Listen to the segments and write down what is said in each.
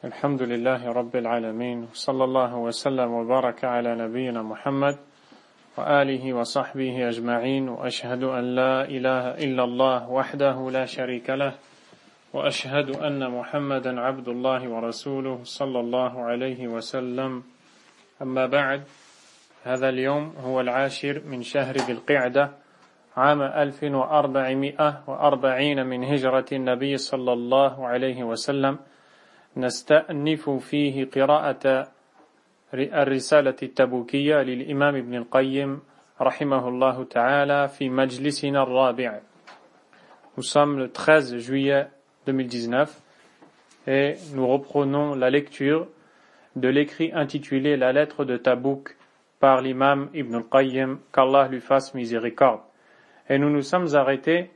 الحمد لله رب العالمين صلى الله وسلم وبارك على نبينا محمد وآله وصحبه أجمعين وأشهد أن لا إله إلا الله وحده لا شريك له وأشهد أن محمدا عبد الله ورسوله صلى الله عليه وسلم أما بعد هذا اليوم هو العاشر من شهر ذي القعدة عام 1440 من هجرة النبي صلى الله عليه وسلم نستأنف فيه قراءة الرسالة التبوكية للإمام ابن القيم رحمه الله تعالى في مجلسنا الرابع. Nous sommes le 13 juillet 2019 et nous reprenons la lecture de l'écrit intitulé La lettre de Tabouk par l'imam Ibn al-Qayyim, qu'Allah lui fasse miséricorde. Et nous nous sommes arrêtés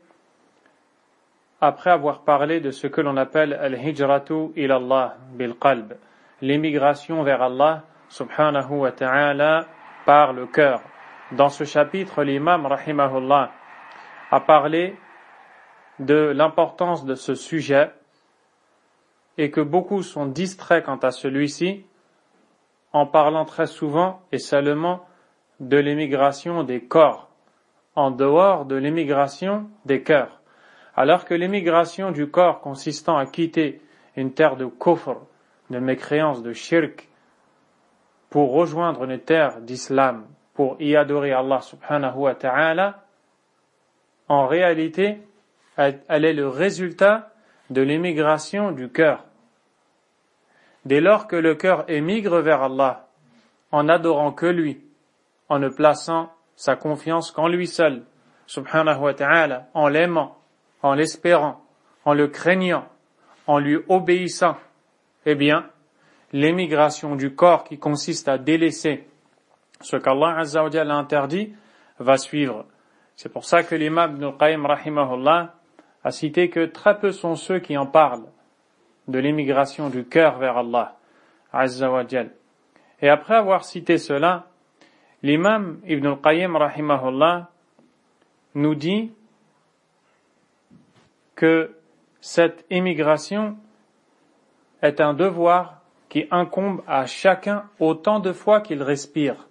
après avoir parlé de ce que l'on appelle al-hijratu ilallah bil-qalb, l'émigration vers Allah subhanahu wa ta'ala par le cœur. Dans ce chapitre, l'imam rahimahullah a parlé de l'importance de ce sujet et que beaucoup sont distraits quant à celui-ci en parlant très souvent et seulement de l'émigration des corps, en dehors de l'émigration des cœurs. Alors que l'émigration du corps consistant à quitter une terre de kufr, de mécréance, de shirk, pour rejoindre une terre d'islam, pour y adorer Allah subhanahu wa ta'ala, en réalité, elle est le résultat de l'émigration du cœur. Dès lors que le cœur émigre vers Allah, en n'adorant que lui, en ne plaçant sa confiance qu'en lui seul, subhanahu wa ta'ala, en l'aimant, en l'espérant, en le craignant, en lui obéissant, eh bien, l'émigration du corps qui consiste à délaisser ce qu'Allah Azza wa Jalla a interdit va suivre. C'est pour ça que l'imam Ibn al-Qayyim rahimahullah a cité que très peu sont ceux qui en parlent de l'émigration du cœur vers Allah Azza wa Jalla. Et après avoir cité cela, l'imam Ibn al-Qayyim rahimahullah nous dit que cette émigration est un devoir qui incombe à chacun autant de fois qu'il respire.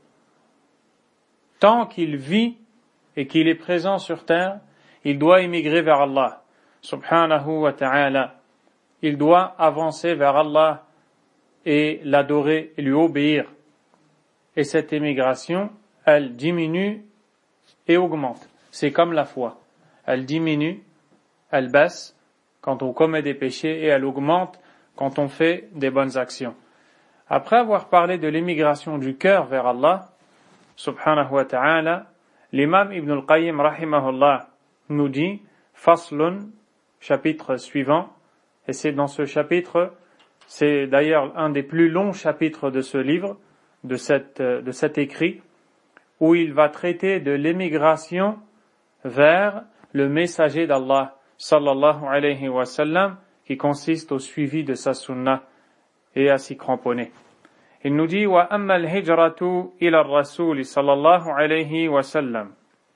Tant qu'il vit et qu'il est présent sur terre, il doit émigrer vers Allah, subhanahu wa ta'ala. Il doit avancer vers Allah et l'adorer et lui obéir. Et cette émigration, elle diminue et augmente. C'est comme la foi. Elle diminue, elle baisse quand on commet des péchés et elle augmente quand on fait des bonnes actions. Après avoir parlé de l'émigration du cœur vers Allah, subhanahu wa ta'ala, l'imam Ibn al-Qayyim rahimahullah nous dit, Faslun, chapitre suivant, et c'est dans ce chapitre, c'est d'ailleurs un des plus longs chapitres de ce livre, de cet écrit, où il va traiter de l'émigration vers le messager d'Allah, sallallahu alayhi wa sallam, qui consiste au suivi de sa sunna et à s'y cramponner. Il nous dit, wa amma al-hijratu ila ar-rasul sallallahu alayhi wa sallam,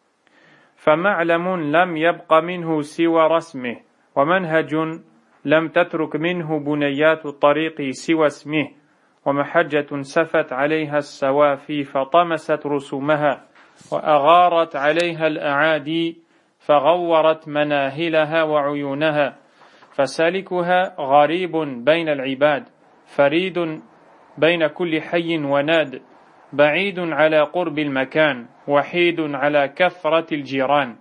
فمعلم لم يبق منه سوى رسمه ومنهج لم تترك منه بنيات الطريق سوى اسمه ومحجة سفت عليها السوافي فطمست رسومها وأغارت عليها الأعادي فغورت مناهلها وعيونها فسالكها غريب بين العباد فريد بين كل حي وناد بعيد على قرب المكان وحيد على كثرة الجيران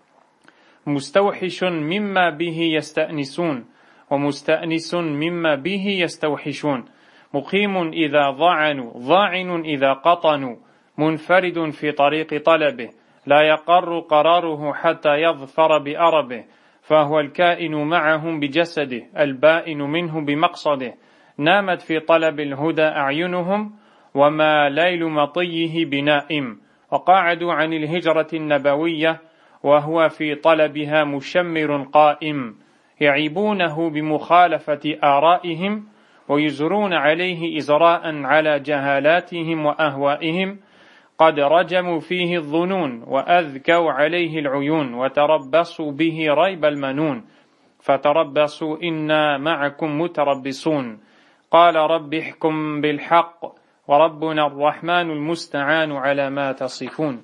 مستوحش مما به يستأنسون ومستأنس مما به يستوحشون مقيم إذا ضعنوا ضاعن إذا قطنوا منفرد في طريق طلبه لا يقر قراره حتى يظفر بأربه فهو الكائن معهم بجسده البائن منه بمقصده نامت في طلب الهدى أعينهم وما ليل مطيه بنائم وقاعدوا عن الهجرة النبوية وهو في طلبها مشمر قائم يعيبونه بمخالفة آرائهم ويزرون عليه إزراء على جهالاتهم وأهوائهم قد رجموا فيه الظنون وأذكوا عليه العيون وتربصوا به ريب المنون فتربصوا إنا معكم متربصون قال رب احكم بالحق وربنا الرحمن المستعان على ما تصفون.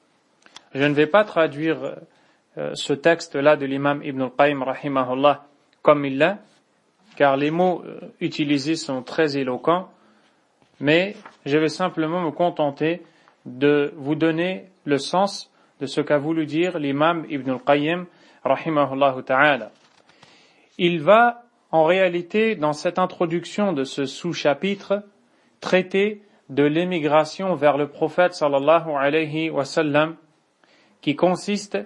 Je ne vais pas traduire ce texte-là de l'imam Ibn al-Qayyim rahimahullah comme il l'a, car les mots utilisés sont très éloquents, mais je vais simplement me contenter de vous donner le sens de ce qu'a voulu dire l'imam Ibn al-Qayyim rahimahullah ta'ala. Il va en réalité dans cette introduction de ce sous-chapitre traiter de l'émigration vers le prophète sallallahu alayhi wa sallam, qui consiste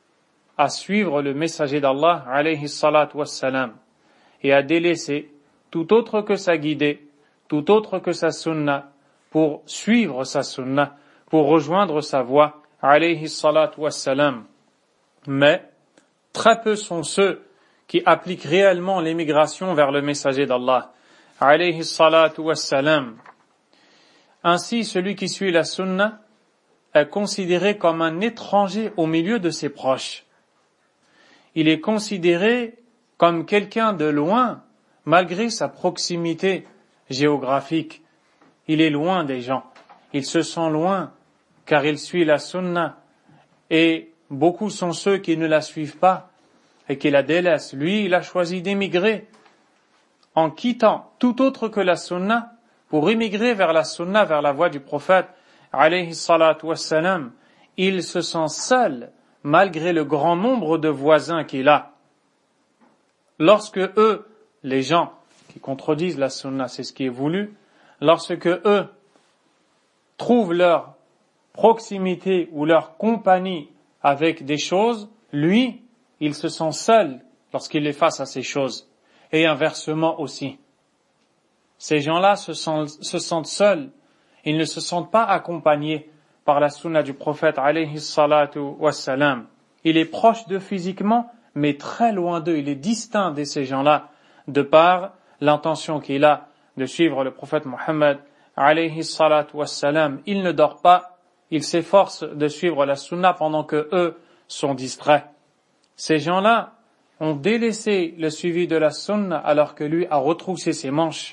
à suivre le messager d'Allah alayhi salatu wassalam et à délaisser tout autre que sa guidée, tout autre que sa sunna, pour suivre sa sunna, pour rejoindre sa voie alayhi salatu wassalam. Mais très peu sont ceux qui appliquent réellement l'émigration vers le messager d'Allah alayhi salatu wassalam. Ainsi, celui qui suit la sunna est considéré comme un étranger au milieu de ses proches. Il est considéré comme quelqu'un de loin, malgré sa proximité géographique. Il est loin des gens. Il se sent loin, car il suit la sunna. Et beaucoup sont ceux qui ne la suivent pas et qui la délaissent. Lui, il a choisi d'émigrer en quittant tout autre que la sunna pour émigrer vers la sunna, vers la voie du prophète alayhi salatu wassalam. Il se sent seul malgré le grand nombre de voisins qu'il a. Lorsque eux, les gens qui contredisent la sunna, c'est ce qui est voulu, lorsque eux trouvent leur proximité ou leur compagnie avec des choses, lui, il se sent seul lorsqu'il est face à ces choses. Et inversement aussi. Ces gens-là se sentent seuls. Ils ne se sentent pas accompagnés par la sunna du prophète alayhi salatu wassalam. Il est proche d'eux physiquement, mais très loin d'eux. Il est distinct de ces gens-là, de par l'intention qu'il a de suivre le prophète Mohammed alayhi salatu wassalam. Il ne dort pas, il s'efforce de suivre la sunna pendant que eux sont distraits. Ces gens-là ont délaissé le suivi de la sunna alors que lui a retroussé ses manches.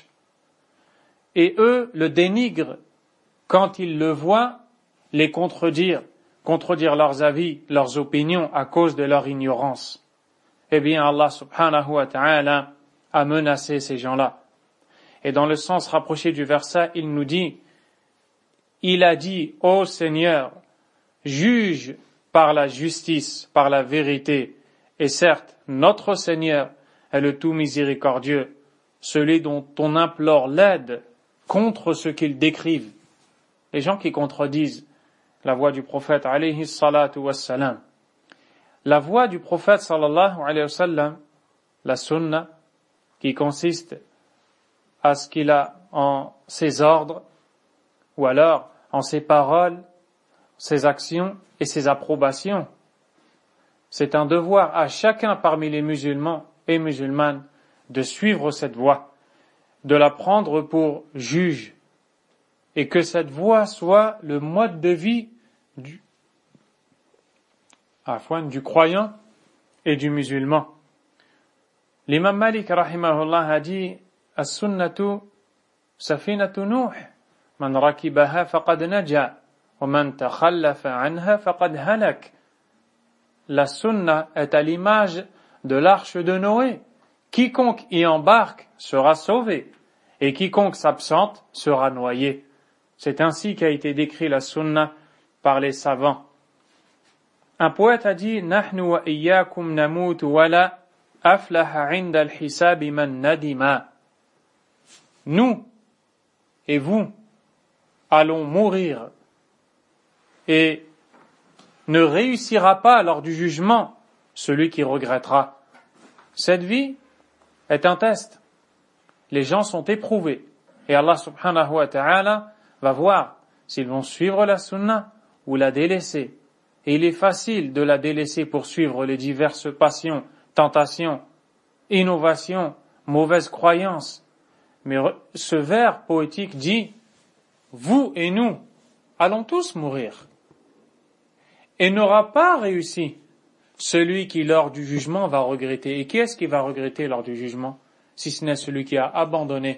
Et eux le dénigrent quand ils le voient les contredire leurs avis, leurs opinions à cause de leur ignorance. Eh bien, Allah subhanahu wa ta'ala a menacé ces gens-là. Et dans le sens rapproché du verset, il nous dit, il a dit, ô Seigneur, juge par la justice, par la vérité. Et certes, notre Seigneur est le tout miséricordieux, celui dont on implore l'aide contre ce qu'ils décrivent. Les gens qui contredisent la voix du prophète alayhi salatu wassalam. La voix du prophète sallallahu alayhi wa sallam, la sunna, qui consiste à ce qu'il a en ses ordres, ou alors en ses paroles, ses actions et ses approbations. C'est un devoir à chacun parmi les musulmans et musulmanes de suivre cette voie, de la prendre pour juge, et que cette voie soit le mode de vie du croyant et du musulman. L'imam Malik rahimahullah a dit as-sunnatu safinatu Nuh man rakibaha faqad naja wa man takhallafa anha faqad halak. La sunna est à l'image de l'arche de Noé. Quiconque y embarque sera sauvé et quiconque s'absente sera noyé. C'est ainsi qu'a été décrit la sunna par les savants. Un poète a dit nahnu wa iyyakum namutu wala aflaha 'inda al-hisab man nadima. Nous et vous allons mourir et ne réussira pas lors du jugement celui qui regrettera. Cette vie est un test. Les gens sont éprouvés et Allah subhanahu wa ta'ala va voir s'ils vont suivre la sunna ou la délaisser. Et il est facile de la délaisser pour suivre les diverses passions, tentations, innovations, mauvaises croyances. Mais ce vers poétique dit, vous et nous allons tous mourir. Et n'aura pas réussi celui qui lors du jugement va regretter. Et qui est-ce qui va regretter lors du jugement, si ce n'est celui qui a abandonné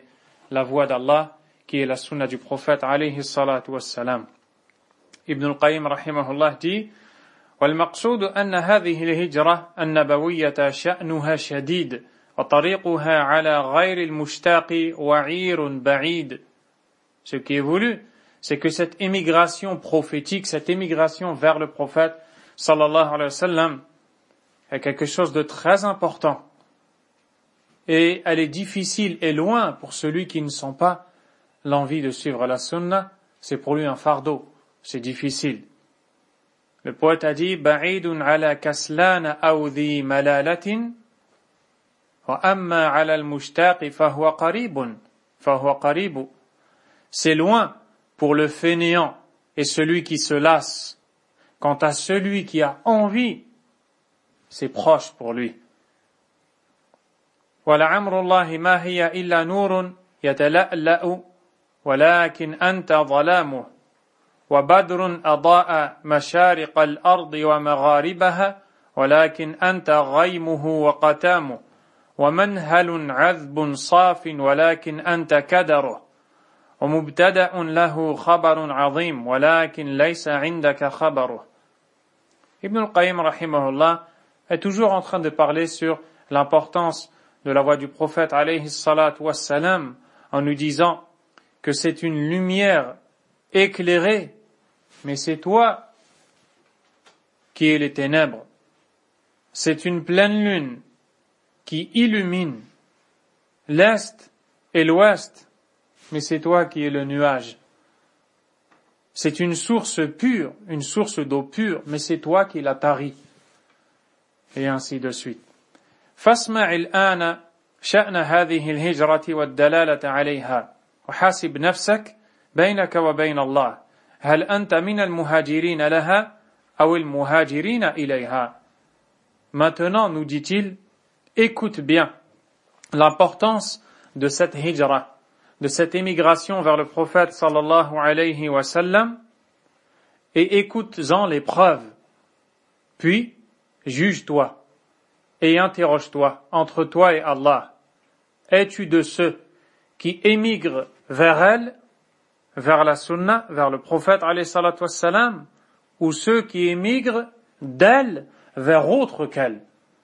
la voie d'Allah, qui est la sunna du prophète alayhi salatu wassalam. Ibn al-Qayyim rahimahullah dit والمقصود أن هذه الهجرة النبوية شأنها شديد وطريقها على غير المشتاق وعير بعيد. Ce qui est voulu, c'est que cette émigration prophétique, cette émigration vers le prophète sallallahu alayhi wa sallam est quelque chose de très important. Et elle est difficile et loin pour celui qui ne sent pas l'envie de suivre la sunna. C'est pour lui un fardeau, c'est difficile. Le poète a dit بعيد على كسلان أو ذي ملالة وأما على المشتاق فهو قريب. C'est loin pour le fainéant et celui qui se lasse. Quant à celui qui a envie, c'est proche pour lui. ولعمر الله ما هي إلا نور يتلألأ ولكن أنت ظلامه وبدر أضاء مشارق الأرض ومغاربها ولكن أنت غيمه وقتامه ومنهل عذب صاف ولكن أنت كدره ومبتدأ له خبر عظيم ولكن ليس عندك خبره. Ibn al-Qayyim rahimahullah est toujours en train de parler sur l'importance de la voix du prophète alayhi salatu wassalam en nous disant que c'est une lumière éclairée, mais c'est toi qui es les ténèbres. C'est une pleine lune qui illumine l'est et l'ouest, mais c'est toi qui es le nuage. C'est une source pure, une source d'eau pure, mais c'est toi qui la taris. Et ainsi de suite. فاسمع الآن شأن هذه الهجرة والدلالة عليها وحاسب نفسك بينك وبين الله هل أنت من المهاجرين لها أو المهاجرين إليها. Maintenant, nous dit-il, écoute bien l'importance de cette hijra, de cette émigration vers le prophète sallallahu alayhi wa sallam, et écoute-en les preuves. Puis, juge-toi et interroge-toi entre toi et Allah. Es-tu de ceux qui émigrent vers elle, vers la sunna, vers le prophète alayhi salatu wassalam, ou ceux qui émigrent d'elle vers autre qu'elle?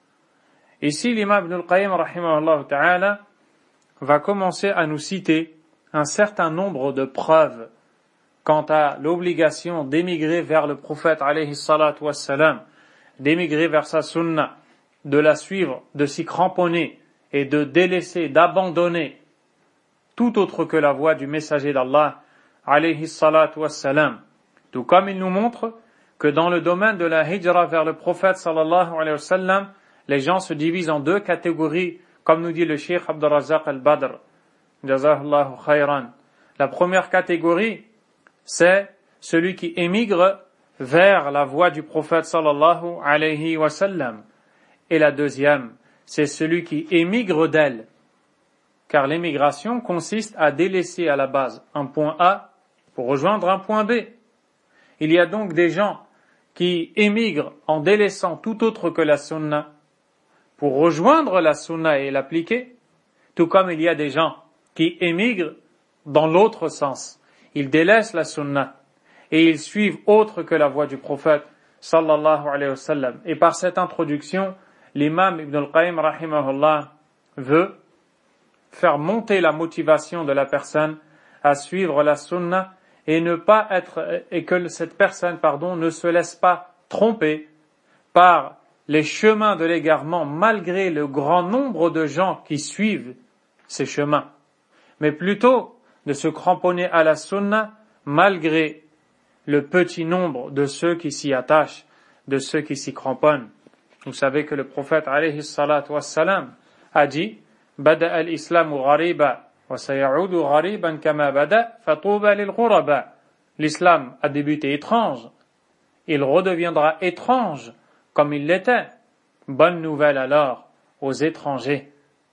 Ici, l'imam Ibn al-Qayyim rahimahullah ta'ala va commencer à nous citer un certain nombre de preuves quant à l'obligation d'émigrer vers le prophète alayhi salatu wassalam, d'émigrer vers sa sunna, de la suivre, de s'y cramponner et de délaisser, d'abandonner tout autre que la voie du messager d'Allah alayhi salatu wassalam. Tout comme il nous montre que dans le domaine de la hijra vers le prophète sallallahu alayhi wa sallam, les gens se divisent en deux catégories, comme nous dit le Cheikh Abdul Razzaq al-Badr. Jazahullahu khayran. La première catégorie, c'est celui qui émigre vers la voie du prophète sallallahu alayhi wa sallam. Et la deuxième, c'est celui qui émigre d'elle. Car l'émigration consiste à délaisser à la base un point A pour rejoindre un point B. Il y a donc des gens qui émigrent en délaissant tout autre que la sunna pour rejoindre la sunna et l'appliquer, tout comme il y a des gens qui émigrent dans l'autre sens. Ils délaissent la sunna et ils suivent autre que la voie du prophète sallallahu alayhi wa sallam. Et par cette introduction, l'imam Ibn al-Qayyim rahimahullah veut faire monter la motivation de la personne à suivre la sunna et que cette personne, ne se laisse pas tromper par les chemins de l'égarement malgré le grand nombre de gens qui suivent ces chemins, mais plutôt de se cramponner à la sunna malgré le petit nombre de ceux qui s'y attachent, de ceux qui s'y cramponnent. Vous savez que le prophète alayhi salatu wassalam a dit Bada al-islamu ghariba wa sayaudu ghariban kama bada fatuba lil ghuraba. L'islam a débuté étrange, il redeviendra étrange comme il l'était. Bonne nouvelle alors aux étrangers.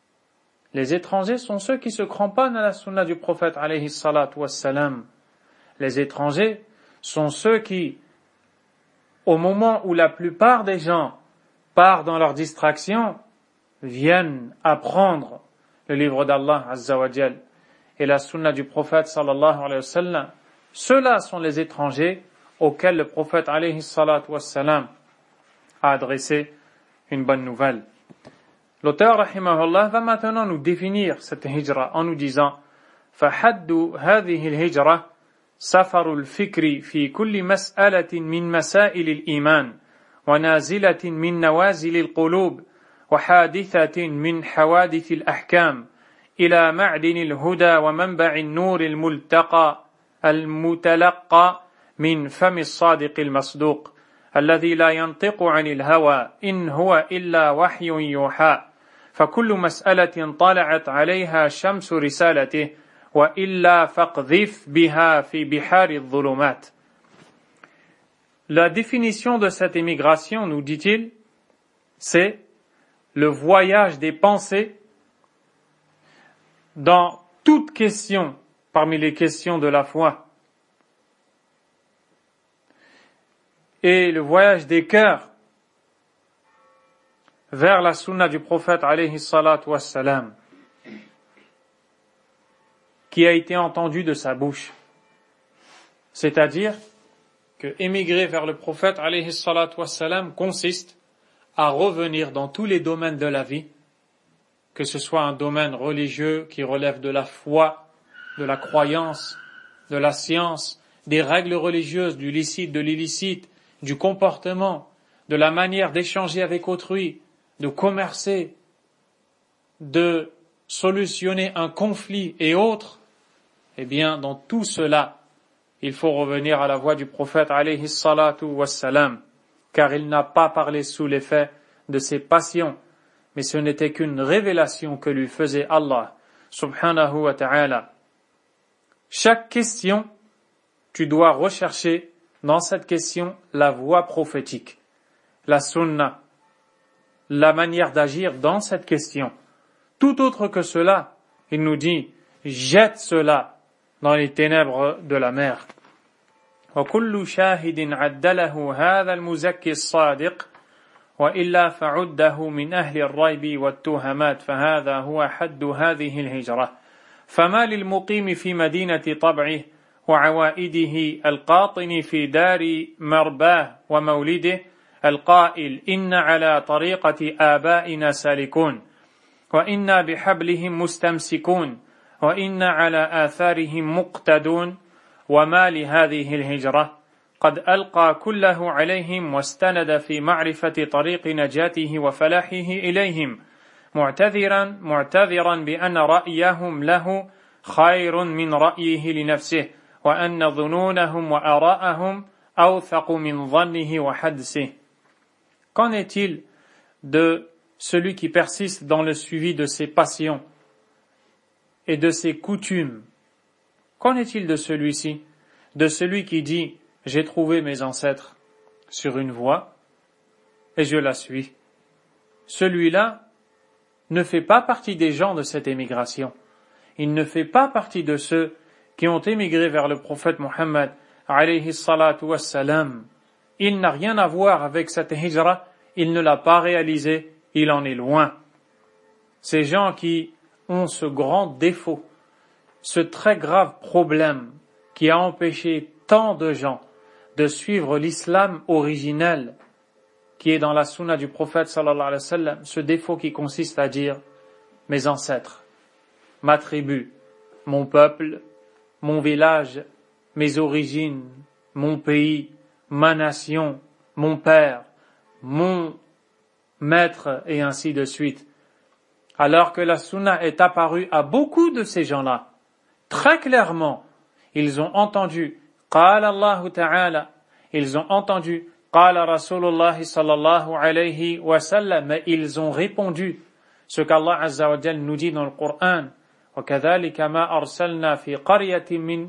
Les étrangers sont ceux qui se cramponnent à la sunna du prophète alayhi salatu wassalam. Les étrangers sont ceux qui, au moment où la plupart des gens partent dans leur distraction, viennent apprendre le livre d'Allah Azza wa Jal et la sunna du prophète sallallahu alayhi wa sallam, ceux-là sont les étrangers auxquels le prophète alayhi salatu wassalam a adressé une bonne nouvelle. L'auteur rahimahullah va maintenant nous définir cette hijra en nous disant فحد هذه الهجرة سفر الفكر في كل مسألة من مسائل الإيمان ونازلة من نوازل القلوب وحادثة من حوادث الأحكام إلى معدن الهدى ومنبع النور المتلقى من فم الصادق المصدوق الذي لا ينطق عن الهوى إن هو إلا وحي يوحى فكل مسألة طلعت عليها شمس رسالته وإلا فاقذف بها في بحار الظلمات. La définition de cette émigration, nous dit-il, c'est le voyage des pensées dans toute question parmi les questions de la foi et le voyage des cœurs vers la sunna du prophète alayhi salatu wassalam qui a été entendu de sa bouche. C'est-à-dire que émigrer vers le prophète alayhi salatu wassalam consiste à revenir dans tous les domaines de la vie, que ce soit un domaine religieux qui relève de la foi, de la croyance, de la science, des règles religieuses, du licite, de l'illicite, du comportement, de la manière d'échanger avec autrui, de commercer, de solutionner un conflit et autres. Eh bien, dans tout cela, il faut revenir à la voie du prophète alayhi salatu wassalam, car il n'a pas parlé sous l'effet de ses passions, mais ce n'était qu'une révélation que lui faisait Allah, subhanahu wa ta'ala. Chaque question, tu dois rechercher dans cette question la voie prophétique, la sunna, la manière d'agir dans cette question. Tout autre que cela, il nous dit, jette cela dans les ténèbres de la mer. وكل شاهد عدله هذا المزكي الصادق وإلا فعده من أهل الريب والتهمات فهذا هو حد هذه الهجرة فما للمقيم في مدينة طبعه وعوائده القاطن في دار مرباه ومولده القائل إن على طريقة آبائنا سالكون وإنا بحبلهم مستمسكون وإنا على آثارهم مقتدون وما لهذه الهجرة قد ألقى كله عليهم واستند في معرفة طريق نجاته وفلاحه إليهم معتذرا بأن رأيهم له خير من رأيه لنفسه وأن ظنونهم وآراءهم أوثق من ظنه وحدسه. Qu'en est-il de celui qui persiste dans le suivi de ses passions et de ses coutumes? Qu'en est-il de celui-ci? De celui qui dit « J'ai trouvé mes ancêtres sur une voie et je la suis ». Celui-là ne fait pas partie des gens de cette émigration. Il ne fait pas partie de ceux qui ont émigré vers le prophète Mohammed alayhi salatu wassalam. Il n'a rien à voir avec cette hijra, il ne l'a pas réalisée, il en est loin. Ces gens qui ont ce grand défaut, ce très grave problème qui a empêché tant de gens de suivre l'islam originel qui est dans la sunna du prophète sallallahu alayhi wa sallam, ce défaut qui consiste à dire mes ancêtres, ma tribu, mon peuple, mon village, mes origines, mon pays, ma nation, mon père, mon maître et ainsi de suite. Alors que la sunna est apparue à beaucoup de ces gens-là, très clairement, ils ont entendu قال الله تعالى, ils ont entendu قال رسول الله صلى الله عليه وسلم, mais ils ont répondu ce qu'Allah Azza wa Jal nous dit dans le Coran. وكذلك ما أرسلنا في قرية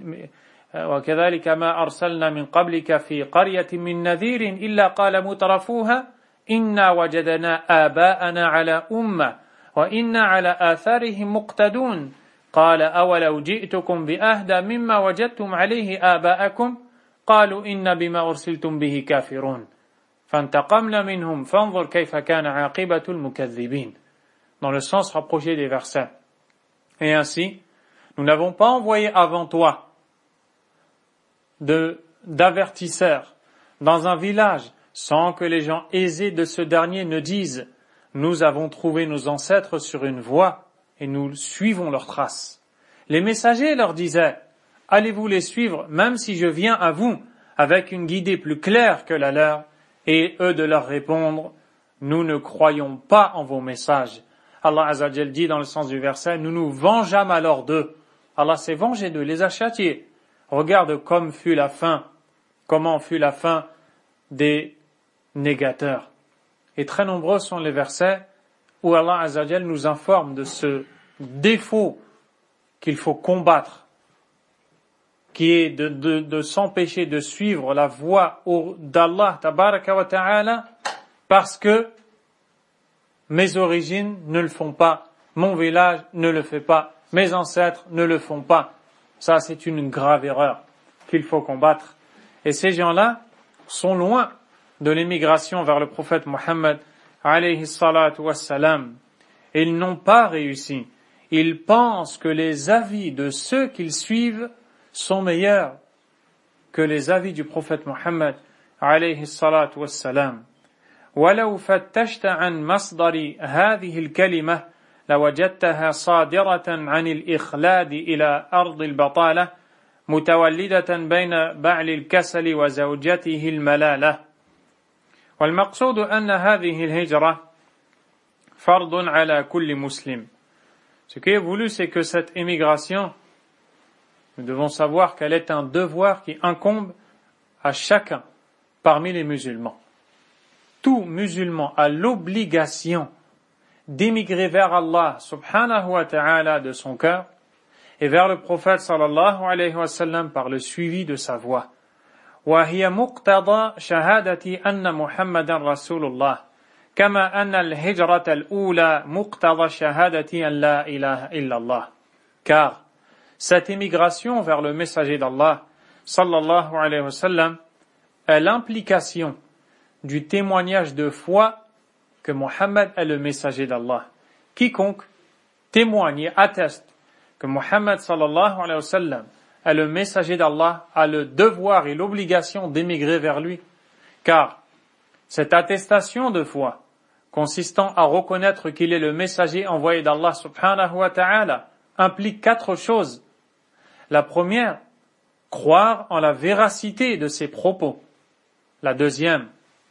وكذلك ما أرسلنا من قبلك في قرية من نذير إلا قال مترفوها إنا وجدنا آباءنا على أمة وإنا على آثارهم مقتدون قال أولو جئتكم بأهدى مما وجدتم عليه آباءكم قالوا إن بما أرسلتم به كافرون فانتقمنا منهم فانظر كيف كان عاقبة المكذبين. Dans le sens rapproché des versets. Et ainsi, Nous n'avons pas envoyé avant toi d'avertisseurs dans un village sans que les gens aisés de ce dernier ne disent « Nous avons trouvé nos ancêtres sur une voie et nous suivons leurs traces ». Les messagers leur disaient « Allez-vous les suivre même si je viens à vous avec une guidée plus claire que la leur ?» Et eux de leur répondre « Nous ne croyons pas en vos messages ». Allah Azza wa Jal dit dans le sens du verset « Nous nous vengeâmes alors d'eux ». Allah s'est vengé d'eux, les a châtiés. Regarde comment fut la fin des négateurs. Et très nombreux sont les versets où Allah Azza wa Jal nous informe de ce défaut qu'il faut combattre, qui est de s'empêcher de suivre la voie d'Allah tabaraka wa ta'ala parce que mes origines ne le font pas, mon village ne le fait pas, mes ancêtres ne le font pas. Ça, c'est une grave erreur qu'il faut combattre. Et ces gens-là sont loin de l'émigration vers le prophète Mohammed alayhi salatu wassalam. Et ils n'ont pas réussi. Ils pensent que les avis de ceux qu'ils suivent sont meilleurs que les avis du prophète Mohammed alayhi salatu wassalam. ولو فتشت عن مصدر هذه الكلمة لوجدتها صادرة عن الإخلاد إلى أرض البطالة متولدة بين بعل الكسل وزوجته الملالة والمقصود أن هذه الهجرة فرض على كل مسلم. Ce qui est voulu, c'est que cette émigration, nous devons savoir qu'elle est un devoir qui incombe à chacun parmi les musulmans. Tout musulman a l'obligation d'émigrer vers Allah subhanahu wa ta'ala de son cœur et vers le prophète sallallahu alayhi wa sallam par le suivi de sa voie. وهي مقتضى شهادة أن محمدا رسول الله كما أن الهجرة الأولى مقتضى شهادة أن لا إله إلا الله. Car cette émigration vers le messager d'Allah sallallahu alayhi wa sallam est l'implication du témoignage de foi que Mohammed est le messager d'Allah. Quiconque témoigne et atteste que Mohammed sallallahu alayhi wa sallam est le messager d'Allah a le devoir et l'obligation d'émigrer vers lui. Car cette attestation de foi, consistant à reconnaître qu'il est le messager envoyé d'Allah subhanahu wa ta'ala, implique 4 choses. La première, croire en la véracité de ses propos. La deuxième,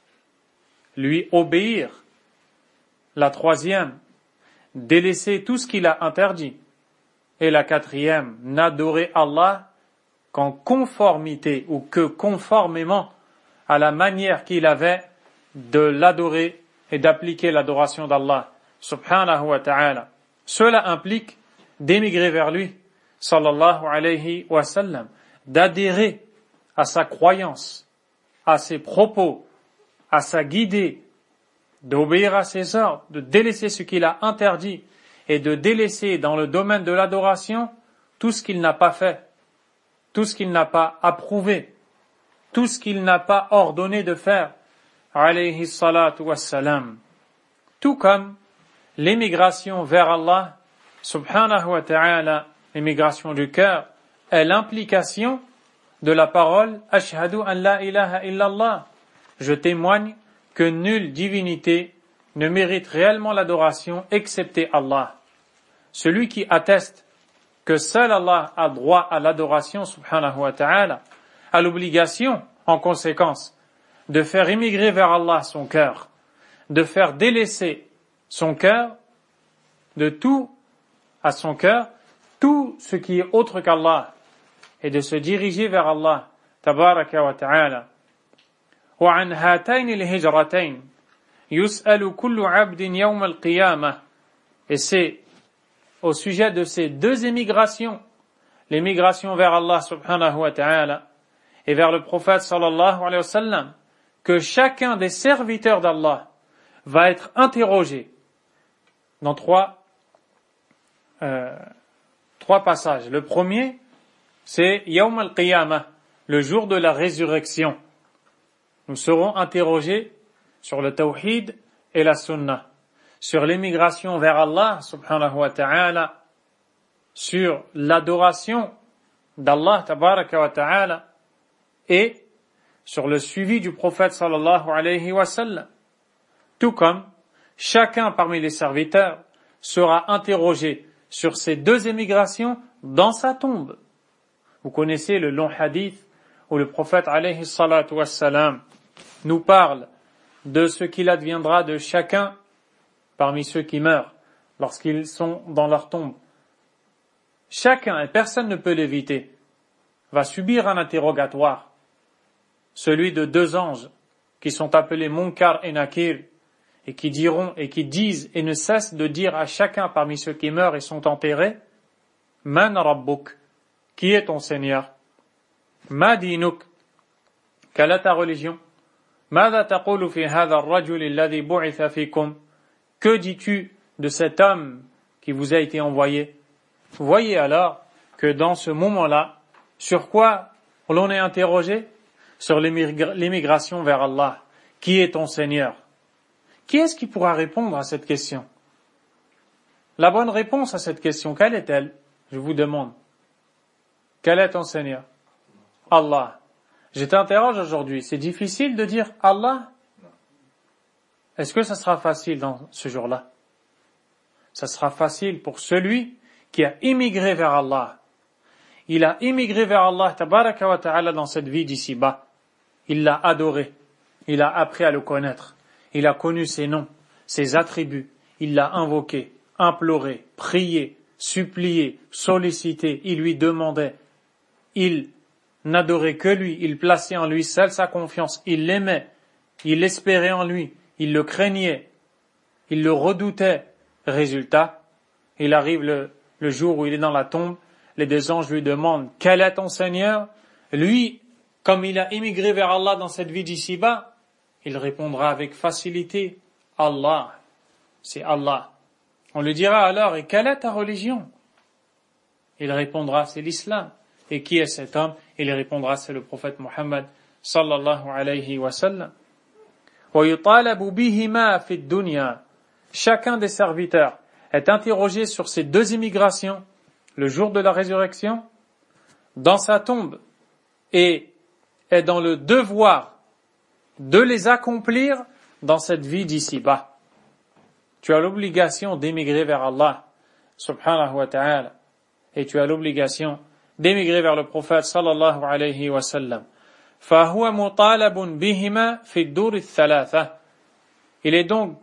lui obéir. La troisième, délaisser tout ce qu'il a interdit. Et la quatrième, n'adorer Allah qu'en conformité ou que conformément à la manière qu'il avait de l'adorer et d'appliquer l'adoration d'Allah subhanahu wa ta'ala. Cela implique d'émigrer vers lui sallallahu alayhi wa sallam, d'adhérer à sa croyance, à ses propos, à sa guidée, d'obéir à ses ordres, de délaisser ce qu'il a interdit et de délaisser dans le domaine de l'adoration tout ce qu'il n'a pas fait, tout ce qu'il n'a pas approuvé, tout ce qu'il n'a pas ordonné de faire, alayhi salatu wassalam. Tout comme l'émigration vers Allah, subhanahu wa ta'ala, l'émigration du cœur, est l'implication de la parole « Ashhadu an la ilaha illallah » je témoigne que nulle divinité ne mérite réellement l'adoration excepté Allah. Celui qui atteste que seul Allah a droit à l'adoration subhanahu wa ta'ala a l'obligation, en conséquence, de faire émigrer vers Allah son cœur, de faire délaisser son cœur de tout à son cœur, tout ce qui est autre qu'Allah, et de se diriger vers Allah, tabaraka wa ta'ala. وعن هاتين الهجرتين يسأل كل عبد يوم القيامة. Et c'est au sujet de ces 2 émigrations, l'émigration vers Allah subhanahu wa ta'ala et vers le prophète sallallahu alayhi wa sallam, que chacun des serviteurs d'Allah va être interrogé dans 3 passages. Le premier, c'est Yawm al-Qiyamah, le jour de la résurrection. Nous serons interrogés sur le tawhid et la sunnah, sur l'émigration vers Allah subhanahu wa ta'ala sur l'adoration d'Allah tabaraka wa ta'ala et sur le suivi du prophète sallallahu alayhi wa sallam. Tout comme chacun parmi les serviteurs sera interrogé sur ces deux émigrations dans sa tombe. Vous connaissez le long hadith où le prophète alayhi salatu wa salam nous parle de ce qu'il adviendra de chacun parmi ceux qui meurent lorsqu'ils sont dans leur tombe. Chacun, et personne ne peut l'éviter, va subir un interrogatoire, celui de deux anges qui sont appelés Munkar et Nakir, et qui diront et qui disent et ne cessent de dire à chacun parmi ceux qui meurent et sont enterrés: Man Rabbuk, qui est ton Seigneur? Ma dinuk, quelle est ta religion? Mada taqulu fi hadha ar-rajul alladhi bu'itha fikum, que dis-tu de cet homme qui vous a été envoyé? Vous voyez alors que dans ce moment-là, sur quoi l'on est interrogé? Sur l'émigration vers Allah. Qui est ton Seigneur? Qui est-ce qui pourra répondre à cette question? La bonne réponse à cette question, quelle est-elle? Je vous demande. Quel est ton Seigneur? Allah. Je t'interroge aujourd'hui, c'est difficile de dire Allah? Est-ce que ça sera facile dans ce jour-là? Ça sera facile pour celui qui a immigré vers Allah. Il a immigré vers Allah tabaraka wa ta'ala dans cette vie d'ici-bas. Il l'a adoré. Il a appris à le connaître. Il a connu ses noms, ses attributs. Il l'a invoqué, imploré, prié, supplié, sollicité. Il lui demandait. Il n'adorait que lui. Il plaçait en lui seul sa confiance. Il l'aimait. Il espérait en lui. Il le craignait. Il le redoutait. Résultat, il arrive le jour où il est dans la tombe. Les deux anges lui demandent: quel est ton Seigneur? Lui, comme il a immigré vers Allah dans cette vie d'ici-bas, il répondra avec facilité: Allah, c'est Allah. On lui dira alors: et quelle est ta religion? Il répondra: c'est l'islam. Et qui est cet homme? Il répondra: c'est le prophète Muhammad sallallahu alayhi wa sallam. وَيُطَالَبُ بِهِمَا فِي الدُّنْيَا. Chacun des serviteurs est interrogé sur ces deux immigrations le jour de la résurrection, dans sa tombe, et est dans le devoir de les accomplir dans cette vie d'ici-bas. Tu as l'obligation d'émigrer vers Allah, subhanahu wa ta'ala, et tu as l'obligation d'émigrer vers le prophète sallallahu alayhi wa sallam. فَهُوَ مُطَالَبٌ بِهِمَا فِي الدُّورِ الثَّلَاثَةِ. Il est donc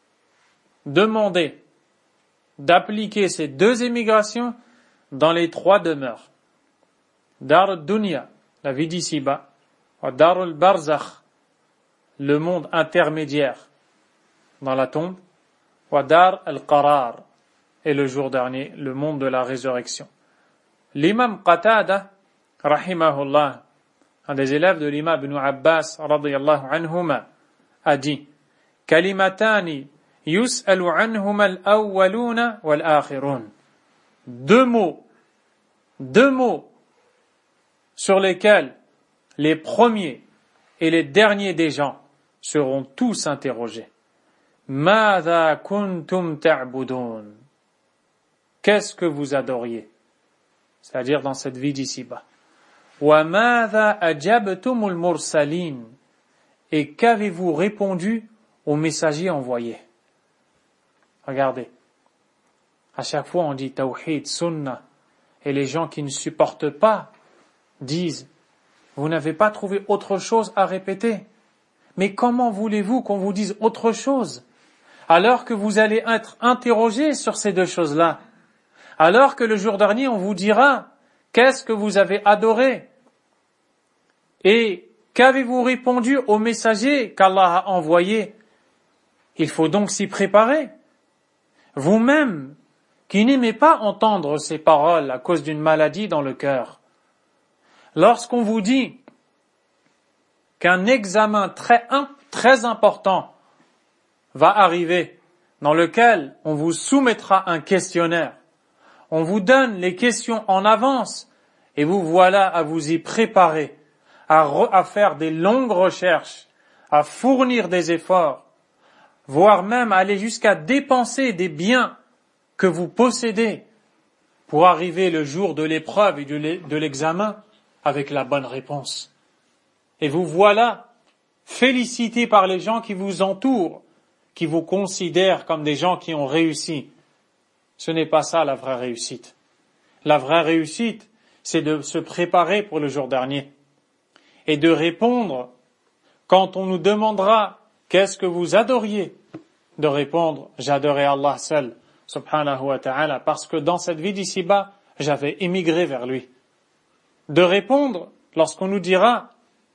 demandé d'appliquer ces deux émigrations dans les trois demeures. Dar al-Dunya, la vie d'ici-bas, wa Dar al-Barzakh, le monde intermédiaire dans la tombe, wa Dar al-Qarar, et le jour dernier, le monde de la résurrection. L'imam Qatada, rahimahullah, un des élèves de l'imam Ibn Abbas, radiyallahu anhuma, a dit: Kalimatani yus'alu anhuma al-awwaluna wal-akhirun. Deux mots sur lesquels les premiers et les derniers des gens seront tous interrogés. Madha kuntum ta'budun. Qu'est-ce que vous adoriez? C'est-à-dire dans cette vie d'ici-bas. Wa madha ajabtumul mursalin. Et qu'avez-vous répondu aux messagers envoyés? Regardez. À chaque fois on dit tawhid, sunnah, et les gens qui ne supportent pas disent: vous n'avez pas trouvé autre chose à répéter. Mais comment voulez-vous qu'on vous dise autre chose alors que vous allez être interrogés sur ces deux choses-là? Alors que le jour dernier on vous dira: qu'est-ce que vous avez adoré? Et qu'avez-vous répondu aux messagers qu'Allah a envoyés? Il faut donc s'y préparer. Vous-même, qui n'aimez pas entendre ces paroles à cause d'une maladie dans le cœur, lorsqu'on vous dit qu'un examen très important va arriver, dans lequel on vous soumettra un questionnaire, on vous donne les questions en avance, et vous voilà à vous y préparer, à faire des longues recherches, à fournir des efforts, voire même aller jusqu'à dépenser des biens que vous possédez pour arriver le jour de l'épreuve et de l'examen avec la bonne réponse. Et vous voilà félicités par les gens qui vous entourent, qui vous considèrent comme des gens qui ont réussi. Ce n'est pas ça la vraie réussite. La vraie réussite, c'est de se préparer pour le jour dernier et de répondre quand on nous demandera qu'est-ce que vous adoriez, de répondre j'adorais Allah seul, subhanahu wa ta'ala, parce que dans cette vie d'ici-bas, j'avais émigré vers lui. De répondre lorsqu'on nous dira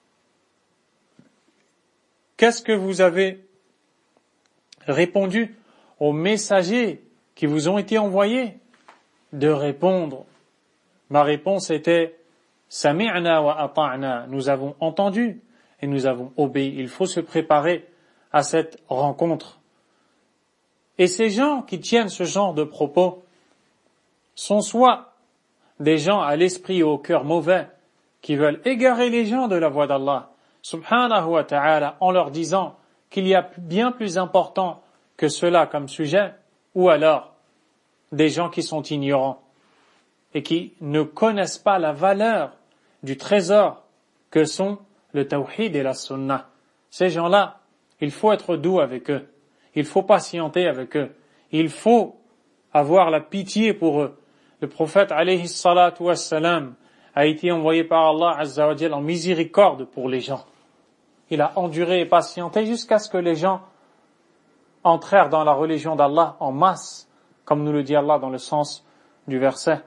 qu'est-ce que vous avez répondu aux messagers qui vous ont été envoyés, de répondre. Ma réponse était Sami'na wa ata'na, nous avons entendu et nous avons obéi. Il faut se préparer à cette rencontre. Et ces gens qui tiennent ce genre de propos sont soit des gens à l'esprit et au cœur mauvais qui veulent égarer les gens de la voie d'Allah, subhanahu wa ta'ala, en leur disant qu'il y a bien plus important que cela comme sujet, ou alors des gens qui sont ignorants et qui ne connaissent pas la valeur du trésor que sont le tawhid et la sunnah. Ces gens-là, il faut être doux avec eux, il faut patienter avec eux, il faut avoir la pitié pour eux. Le prophète alayhi salatu wassalam a été envoyé par Allah azza wa jalla en miséricorde pour les gens. Il a enduré et patienté jusqu'à ce que les gens entrèrent dans la religion d'Allah en masse, comme nous le dit Allah dans le sens du verset.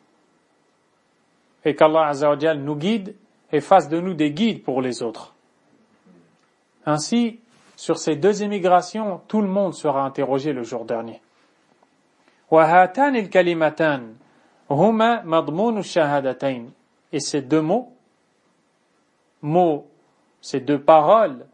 Et qu'Allah azza wa jalla nous guide et fasse de nous des guides pour les autres. Ainsi, sur ces deux émigrations, tout le monde sera interrogé le jour dernier. وَهَاتَانِ الْكَلِمَتَانِ هُمَا مَضْمُونُ الشَّهَادَتَيْنِ. Et ces deux mots, ces deux paroles,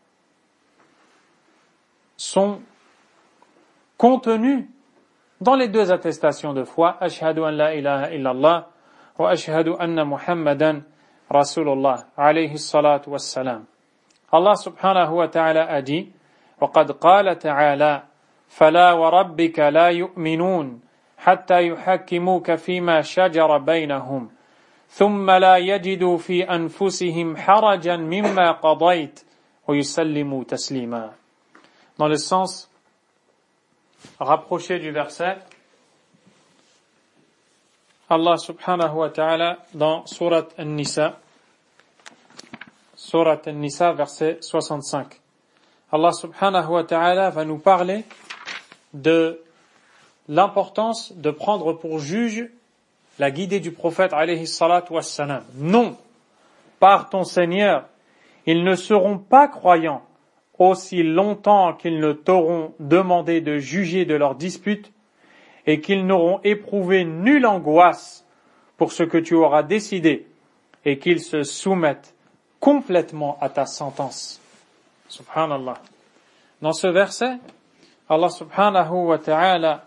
sont contenus dans les deux attestations de foi, ashhadu an la ilaha illallah wa ashhadu anna muhammadan rasulullah alayhi salatu wassalam. Allah subhanahu wa ta'ala a dit, وَقَدْ قَالَ تَعَالَى فَلَا وَرَبِّكَ لَا يُؤْمِنُونَ حَتَّى يُحَكِّمُوكَ فِيمَا شَجَرَ بَيْنَهُمْ ثُمَّ لَا يَجِدُوا فِي أَنفُسِهِمْ حَرَجًا مِمَّا قَضَيْتَ وَيُسَلِّمُوا تَسْلِيمًا. Dans le sens rapproché du verset, Allah subhanahu wa ta'ala dans Surat An-Nisa, verset 65. Allah subhanahu wa ta'ala va nous parler de l'importance de prendre pour juge la guidée du prophète alayhi salatu wassalam. Non, par ton Seigneur, ils ne seront pas croyants aussi longtemps qu'ils ne t'auront demandé de juger de leurs disputes et qu'ils n'auront éprouvé nulle angoisse pour ce que tu auras décidé et qu'ils se soumettent complètement à ta sentence. Subhanallah. Dans ce verset, Allah subhanahu wa ta'ala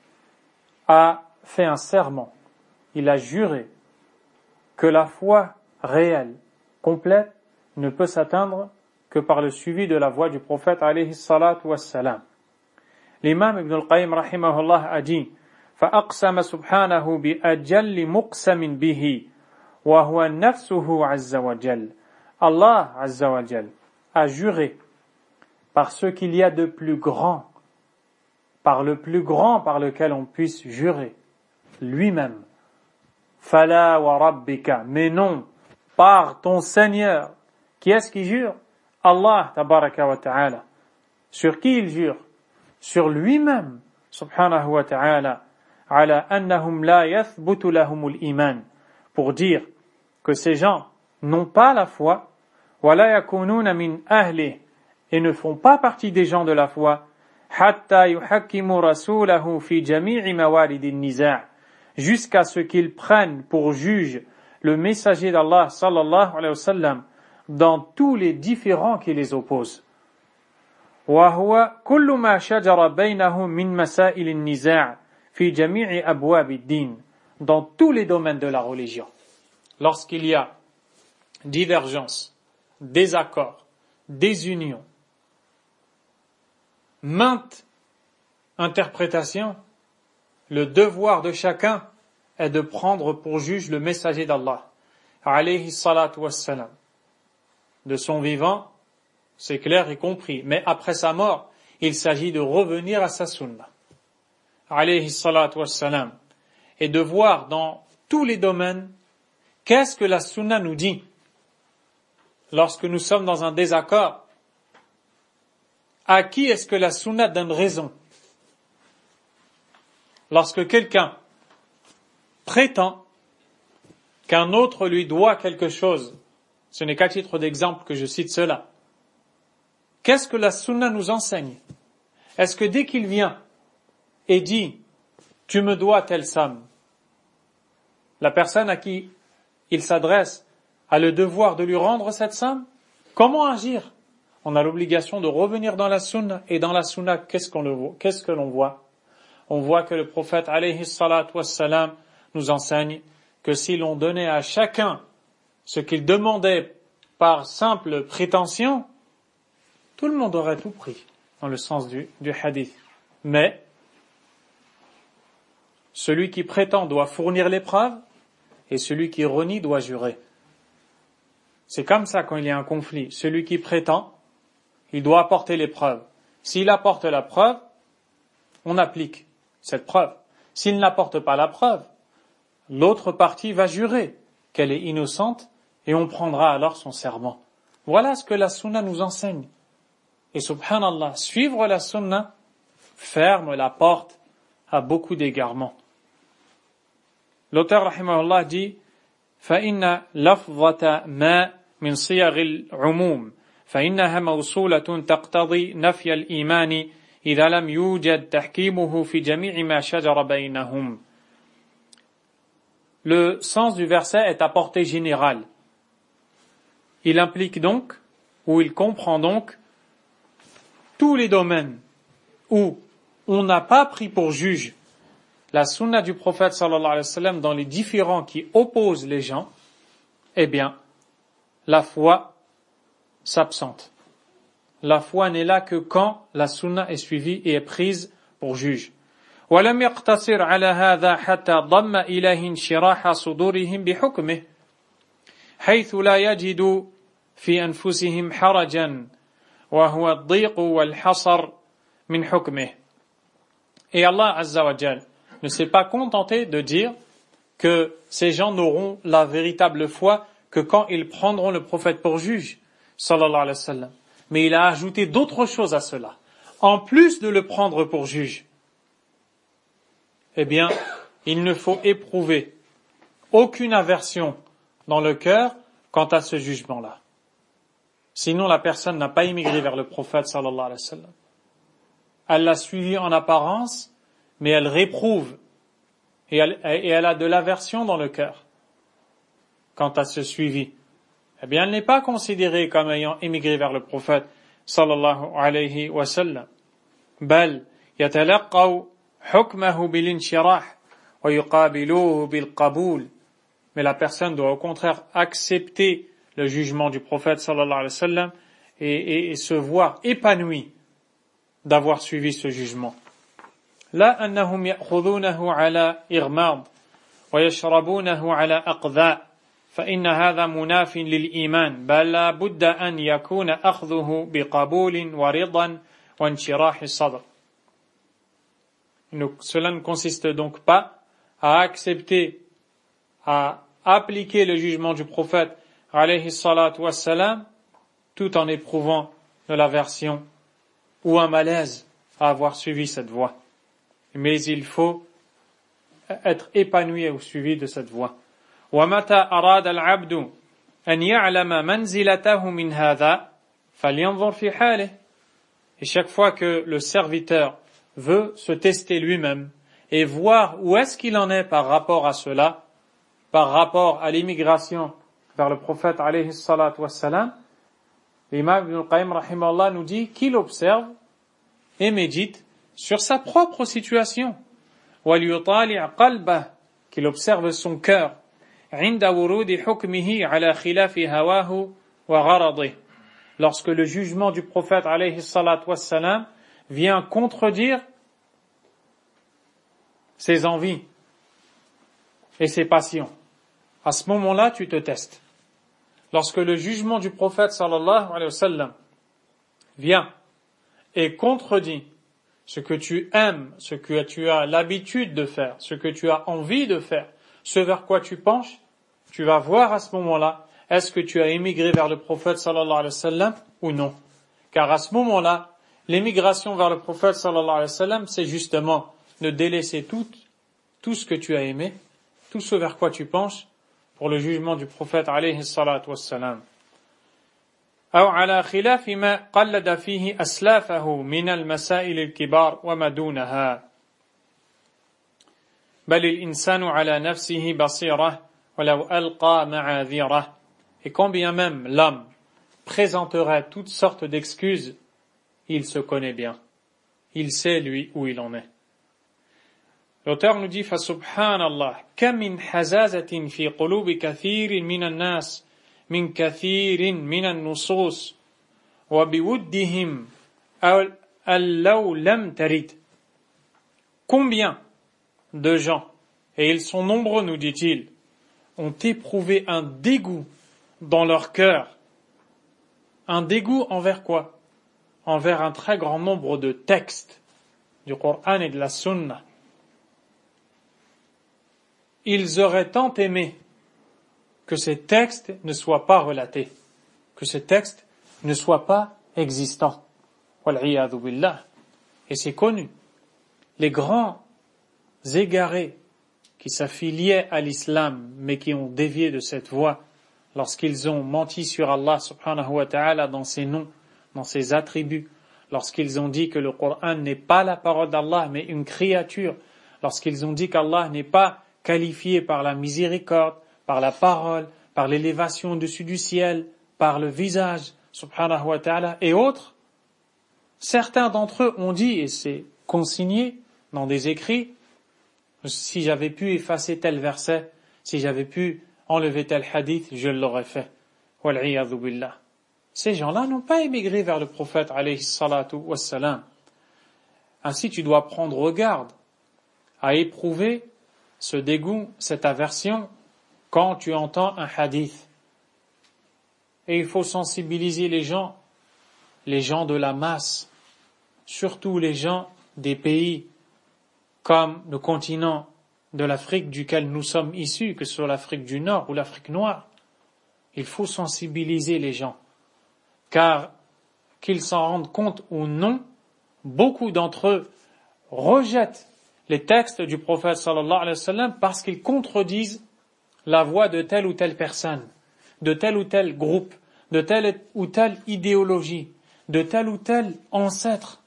a fait un serment. Il a juré que la foi réelle, complète, ne peut s'atteindre que par le suivi de la voie du prophète alayhi salatu wassalam. L'imam Ibn al-Qayyim rahimahullah a dit فَأَقْسَمَ سُبْحَانَهُ بِأَجَلِّ مُقْسَمٍ بِهِ وَهُوَ نَفْسُهُ عَزَّ وَجَلَّ. Allah azza wa jal a juré par ce qu'il y a de plus grand, par le plus grand par lequel on puisse jurer, lui-même. Fala wa rabbika, mais non, par ton Seigneur. Qui est-ce qui jure? Allah tabaraka wa ta'ala. Sur qui il jure? Sur lui-même, subhanahu wa ta'ala, ala annahum la yathbutu lahumul iman, pour dire que ces gens n'ont pas la foi, wala yakununa min ahli, et ne font pas partie des gens de la foi, hatta yuhakkimu rasulahu fi jami'i mawalidin niza', jusqu'à ce qu'ils prennent pour juge le messager d'Allah sallallahu alayhi wa sallam dans tous les différends qui les opposent. Wa huwa kullu ma shajara baynahum min masail an-niza' fi jami'i abwab ad-din, dans tous les domaines de la religion. Lorsqu'il y a divergence, désaccord, désunion, maintes interprétations, le devoir de chacun est de prendre pour juge le messager d'Allah, alayhi salatu wassalam. De son vivant, c'est clair et compris. Mais après sa mort, il s'agit de revenir à sa sunna, alayhi salatu wassalam, et de voir dans tous les domaines qu'est-ce que la sunna nous dit. Lorsque nous sommes dans un désaccord, à qui est-ce que la sunna donne raison? Lorsque quelqu'un prétend qu'un autre lui doit quelque chose, ce n'est qu'à titre d'exemple que je cite cela, qu'est-ce que la sunna nous enseigne? Est-ce que dès qu'il vient et dit « tu me dois telle somme », la personne à qui il s'adresse a le devoir de lui rendre cette somme? Comment agir? On a l'obligation de revenir dans la sunna, et dans la sunna, qu'est-ce que l'on voit? On voit que le prophète alayhi salatu wassalam nous enseigne que si l'on donnait à chacun ce qu'il demandait par simple prétention, tout le monde aurait tout pris, dans le sens du hadith. Mais celui qui prétend doit fournir les preuves, et celui qui renie doit jurer. C'est comme ça quand il y a un conflit. Celui qui prétend, il doit apporter les preuves. S'il apporte la preuve, on applique cette preuve. S'il n'apporte pas la preuve, l'autre partie va jurer qu'elle est innocente et on prendra alors son serment. Voilà ce que la sunna nous enseigne. Et subhanallah, suivre la sunna ferme la porte à beaucoup d'égarements. L'auteur rahimahullah dit فإن لفظة ما من صيغ العموم فإنها موصولة تقتضي نفي الإيمان إذا لم يوجد تحكيمه في جميع ما شجر بينهم. Le sens du verset est à portée générale. Il implique donc, ou il comprend donc, tous les domaines où on n'a pas pris pour juge la sunna du prophète sallallahu alayhi wa sallam dans les différends qui opposent les gens, eh bien, la foi s'absente. La foi n'est là que quand la sunna est suivie et est prise pour juge. ولم يقتصر على هذا حتى ضم إليه انشراح صدورهم بحكمه حيث لا يجد في أنفسهم حرجا وهو الضيق والحصر من حكمه. Et Allah Azza wa Jal ne s'est pas contenté de dire que ces gens n'auront la véritable foi que quand ils prendront le prophète pour juge, sallallahu alayhi wa sallam. Mais il a ajouté d'autres choses à cela. En plus de le prendre pour juge, eh bien, il ne faut éprouver aucune aversion dans le cœur quant à ce jugement-là. Sinon, la personne n'a pas immigré vers le prophète, sallallahu alayhi wa sallam. Elle l'a suivi en apparence, mais elle réprouve et elle a de l'aversion dans le cœur quant à ce suivi. Eh bien, elle n'est pas considérée comme ayant émigré vers le prophète sallallahu alayhi wa sallam. بل يتلقوا حكمه بالانشراح ويقابلوه بالقبول. Mais la personne doit au contraire accepter le jugement du prophète sallallahu alayhi wa sallam et se voir épanoui d'avoir suivi ce jugement. لا أنهم يأخذونه على إغماض ويشربونه على أقذاء فإن هذا مناف للإيمان بل لا بد أن يكون أخذه بقبول ورضا وانشراح الصدر. Cela ne consiste donc pas à accepter, à appliquer le jugement du prophète alayhi salatu wassalam tout en éprouvant de l'aversion ou un malaise à avoir suivi cette voie. Mais il faut être épanoui au suivi de cette voie. وَمَتَى أَرَادَ الْعَبْدُ أَنْ يَعْلَمَ مَنْزِلَتَهُ مِنْ هَذَا فَلْيَنْظُرْ فِي حَالِهِ. Et chaque fois que le serviteur veut se tester lui-même et voir où est-ce qu'il en est par rapport à cela, par rapport à l'immigration vers le prophète alayhi salatu wassalam, l'imam Ibn al-Qayyim rahimahullah nous dit qu'il observe et médite sur sa propre situation. وَلْيُطَالِعْ قَلْبَهُ, qu'il observe son cœur. عِنْدَ وُرُودِ حُكْمِهِ عَلَى خِلَافِ هَوَاهُ وَغَرَضِهِ. Lorsque le jugement du prophète alayhi salatu wassalam vient contredire ses envies et ses passions. À ce moment-là, tu te testes. Lorsque le jugement du prophète sallallahu alayhi wa sallam vient et contredit ce que tu aimes, ce que tu as l'habitude de faire, ce que tu as envie de faire, ce vers quoi tu penches, tu vas voir à ce moment-là, est-ce que tu as émigré vers le prophète sallallahu alayhi wa sallam ou non. Car à ce moment-là, l'émigration vers le prophète sallallahu alayhi wa sallam, c'est justement de délaisser tout ce que tu as aimé, tout ce vers quoi tu penches, pour le jugement du prophète alayhi salatu wassalam. أو على خلاف ما قلد فيه أسلافه من المسائل الكبار وما دونها بل الإنسان على نفسه بصيرة ولو ألقى معاذيره. Et quand bien même l'homme présenterait toutes sortes d'excuses, il se connaît bien. Il sait, lui, où il en est. L'auteur nous dit, فسبحان كم من حزازة في قلوب كثير من الناس من كثير من النصوص وبودهم لو لم ترد. Combien de gens, et ils sont nombreux, nous dit-il, ont éprouvé un dégoût dans leur cœur. Un dégoût envers quoi? Envers un très grand nombre de textes du Coran et de la Sunna. Ils auraient tant aimé que ces textes ne soient pas relatés, que ces textes ne soient pas existants. Wal'iyadhu billah. Et c'est connu. Les grands égarés qui s'affiliaient à l'islam, mais qui ont dévié de cette voie, lorsqu'ils ont menti sur Allah subhanahu wa ta'ala dans ses noms, dans ses attributs, lorsqu'ils ont dit que le Coran n'est pas la parole d'Allah, mais une créature, lorsqu'ils ont dit qu'Allah n'est pas qualifié par la miséricorde, par la parole, par l'élévation au-dessus du ciel, par le visage, subhanahu wa ta'ala, et autres, certains d'entre eux ont dit, et c'est consigné dans des écrits, si j'avais pu effacer tel verset, si j'avais pu enlever tel hadith, je l'aurais fait. Wal'iyadhu billah. Ces gens-là n'ont pas émigré vers le prophète alayhi salatu wassalam. Ainsi, tu dois prendre garde à éprouver ce dégoût, cette aversion, quand tu entends un hadith. Et il faut sensibiliser les gens de la masse, surtout les gens des pays comme le continent de l'Afrique duquel nous sommes issus, que ce soit l'Afrique du Nord ou l'Afrique noire. Il faut sensibiliser les gens, car qu'ils s'en rendent compte ou non, beaucoup d'entre eux rejettent les textes du prophète sallallahu alayhi wa sallam parce qu'ils contredisent la voix de telle ou telle personne, de tel ou tel groupe, de telle ou telle idéologie, de tel ou tel ancêtre.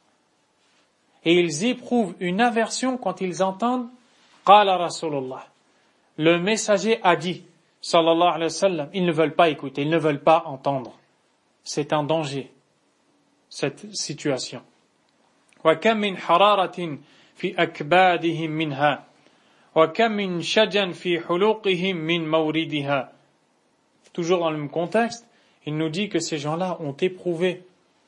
Et ils éprouvent une aversion quand ils entendent Qala Rasulullah. Le messager a dit, sallallahu alayhi wa sallam. Ils ne veulent pas écouter, ils ne veulent pas entendre. C'est un danger, cette situation. وَكَمْ مِنْ حَرَارَةٍ فِي أَكْبَادِهِمْ مِنْهَا وَكَمْ مِنْ شَجًا فِي حُلُوقِهِمْ مِنْ مَوْرِدِهَا. Toujours dans le même contexte, il nous dit que ces gens-là ont éprouvé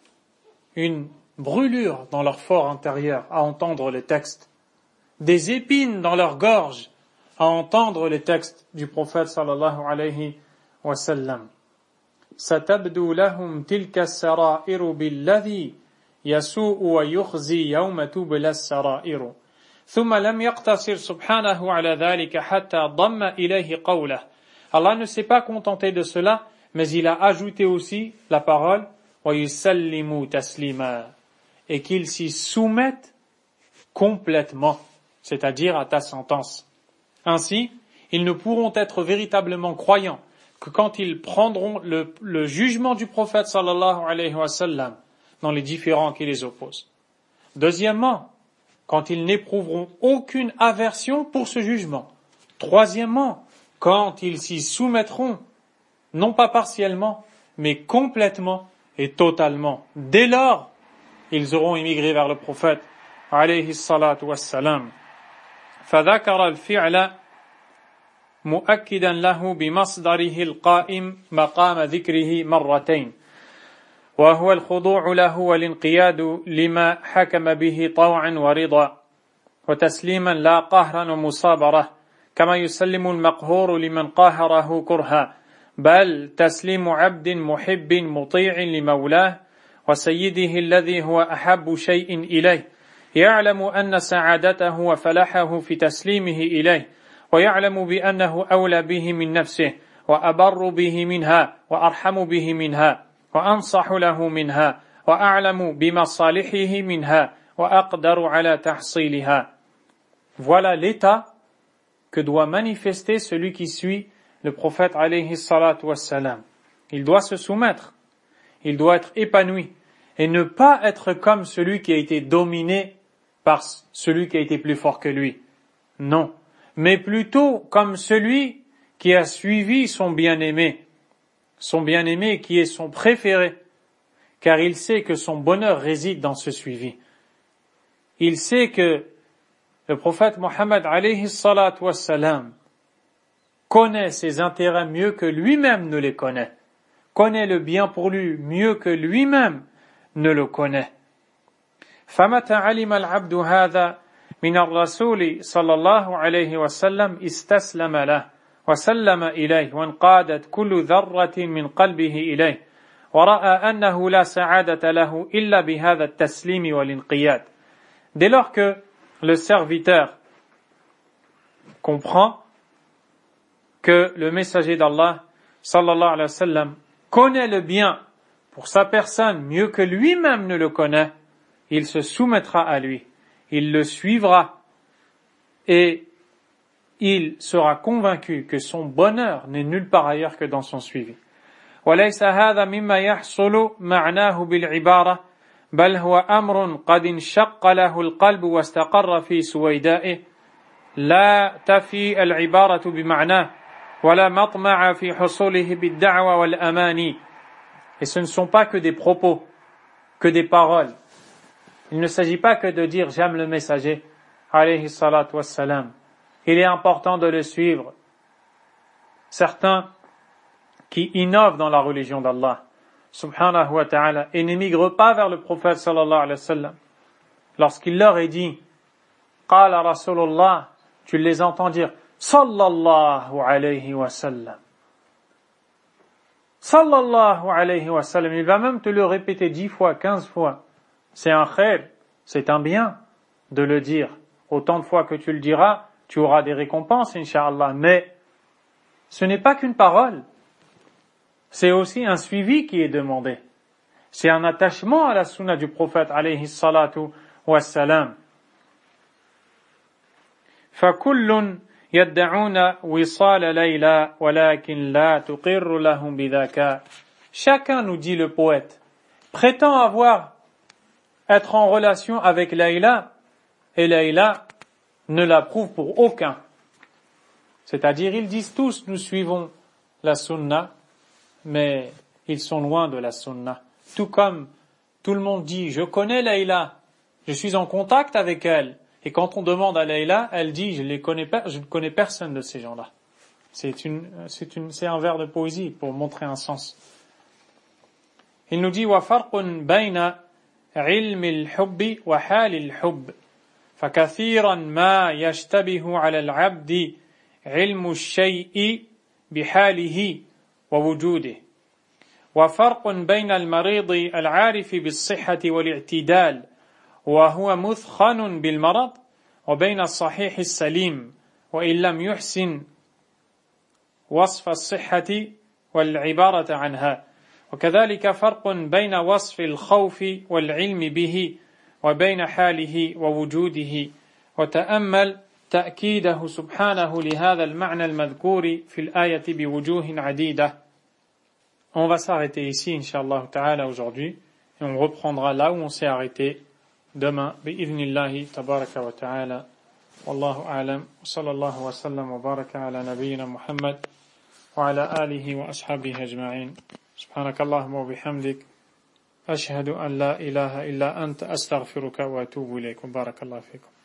une brûlure dans leur fort intérieur à entendre les textes, des épines dans leur gorge à entendre les textes du prophète sallallahu alayhi wa sallam. ستبدو لهم تلك السرائر بالذي يسوء ويخزي يوم تبلى السرائر ثم لم يقتصر سبحانه على ذلك حتى ضم إليه قوله. Allah ne s'est pas contenté de cela, mais il a ajouté aussi la parole وَيُسَلِّمُوا تَسْلِيمًا, et qu'ils s'y soumettent complètement, c'est-à-dire à ta sentence. Ainsi, ils ne pourront être véritablement croyants que quand ils prendront le jugement du prophète sallallahu alayhi wa sallam dans les différends qui les opposent. Deuxièmement, quand ils n'éprouveront aucune aversion pour ce jugement. Troisièmement, quand ils s'y soumettront, non pas partiellement, mais complètement et totalement. Dès lors, ils auront immigré vers le prophète alayhi salatu wassalam. فذكر الفعل مؤكدا له بمصدره القائم مقام ذكره مرتين وهو الخضوع له والانقياد لما حكم به طوعا ورضا وتسليما لا قهرا ومصابرة كما يسلم المقهور لمن قاهره كرها بل تسليم عبد محب مطيع لمولاه وسيده الذي هو أحب شيء إليه يعلم أن سعادته وفلاحه في تسليمه إليه ويعلم بأنه أولى به من نفسه وأبر به منها وأرحم به منها وأنصح له منها وأعلم بمصالحه منها وأقدر على تحصيلها. Voilà l'état que doit manifester celui qui suit le prophète alayhi salatu wassalam. Il doit se soumettre, il doit être épanoui et ne pas être comme celui qui a été dominé par celui qui a été plus fort que lui. Non, mais plutôt comme celui qui a suivi son bien-aimé qui est son préféré, car il sait que son bonheur réside dans ce suivi. Il sait que le prophète Mohammed alayhi salatu wassalam connaît ses intérêts mieux que lui-même ne les connaît, connaît le bien pour lui mieux que lui-même ne le connaît. فمتى علم العبد هذا من الرسول صلى الله عليه وسلم استسلم له وسلم إليه وانقادت كل ذرة من قلبه إليه ورأى أنه لا سعادة له إلا بهذا التسليم والانقياد. Dès lors que le serviteur comprend que le messager d'Allah sallallahu alayhi wa sallam connaît le bien pour sa personne mieux que lui-même ne le connaît, il se soumettra à lui, il le suivra et il sera convaincu que son bonheur n'est nulle part ailleurs que dans son suivi. وليس هذا مما يحصل معناه بالعبارة بل هو أمر قد انشق له القلب واستقر في سويدائه لا تفي العبارة بمعناه ولا مطمع في حصوله بالدعوة والأماني. Et ce ne sont pas que des propos, que des paroles. Il ne s'agit pas que de dire j'aime le messager alayhi salatu wassalam. Il est important de le suivre. Certains qui innovent dans la religion d'Allah subhanahu wa ta'ala et n'émigrent pas vers le prophète sallallahu alayhi wa sallam. Lorsqu'il leur est dit qala rasulullah, tu les entends dire sallallahu alayhi wa sallam. Sallallahu alayhi wa sallam. Il va même te le répéter 10 fois, 15 fois. C'est un khair, c'est un bien de le dire. Autant de fois que tu le diras, tu auras des récompenses, incha'Allah. Mais ce n'est pas qu'une parole. C'est aussi un suivi qui est demandé. C'est un attachement à la sunna du prophète alayhi salatu wassalam. فَكُلٌّ يَدَّعُونَ وِصَالَ لَيْلَى وَلَكِنْ لَا تُقِرُّ لَهُمْ بِذَاكَ. Chacun, nous dit le poète, prétend être en relation avec Layla, et Layla ne l'approuve pour aucun. C'est-à-dire, ils disent tous, nous suivons la sunna, mais ils sont loin de la sunna. Tout comme tout le monde dit, je connais Layla, je suis en contact avec elle, et quand on demande à Layla, elle dit, je ne connais personne de ces gens-là. C'est un vers de poésie pour montrer un sens. Il nous dit, وَفَرْقٌ بَيْنَ علم الحب وحال الحب فكثيرا ما يشتبه على العبد علم الشيء بحاله ووجوده وفرق بين المريض العارف بالصحة والاعتدال وهو مثخن بالمرض وبين الصحيح السليم وإن لم يحسن وصف الصحة والعبارة عنها وكذلك فرق بين وصف الخوف والعلم به وبين حاله ووجوده وتأمل تأكيده سبحانه لهذا المعنى المذكور في الآية بوجوه عديدة. On va s'arrêter ici, Inch'Allah Ta'ala, aujourd'hui, et on reprendra là où on s'est arrêté demain, bi'idhnillahi tabaraka wa ta'ala. Wallahu a'lam, sallallahu wa sallam wa baraka ala nabiyyina Muhammad wa ala alihi wa ashabihi ajma'in. سبحانك اللهم وبحمدك أشهد أن لا إله إلا أنت أستغفرك وأتوب إليك وبارك الله فيكم.